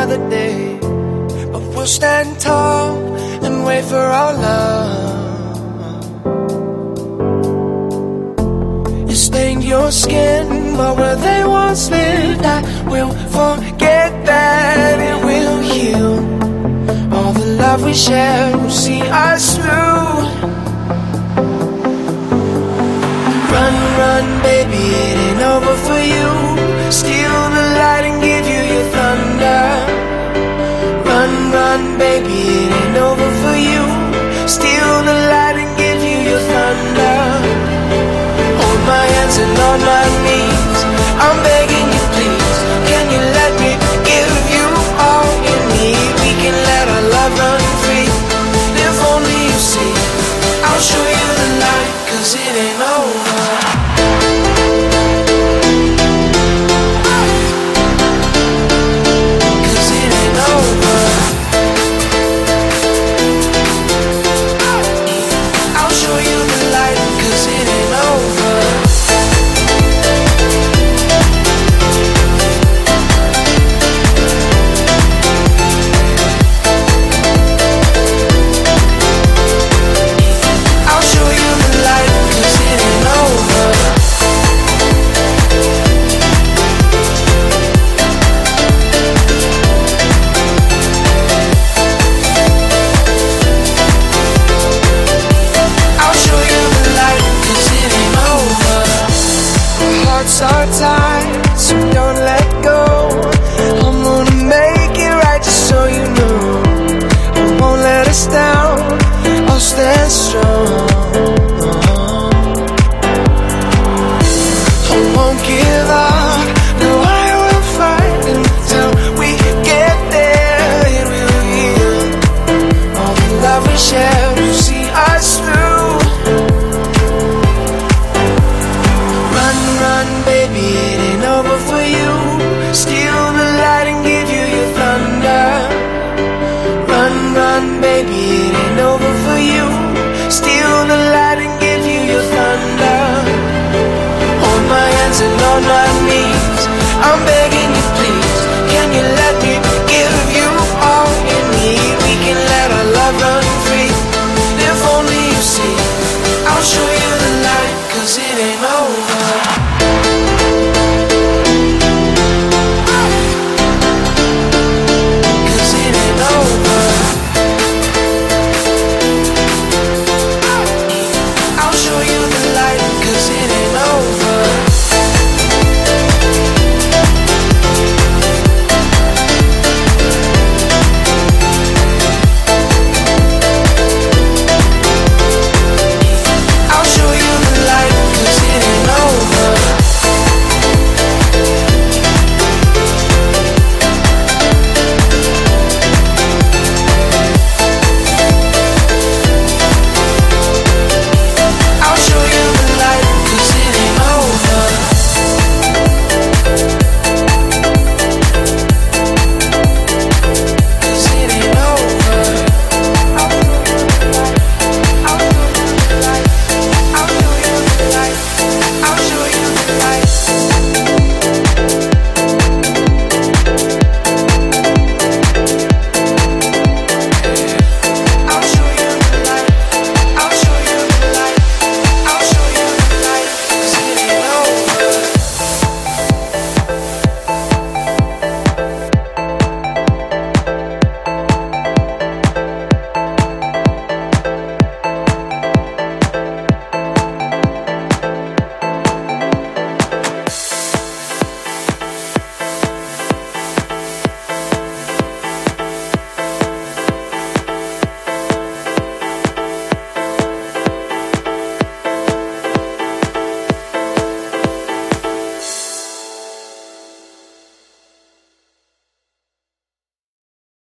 another day, but we'll stand tall and wait for our love. You stained your skin, but where they once lived, I will forget that it will heal. All the love we share will see us through. Run, run, baby, it ain't over for you. Steal the light and give you your thunder. Run, run, baby, it ain't over for you. Steal the light and give you your thunder. Hold my hands and on my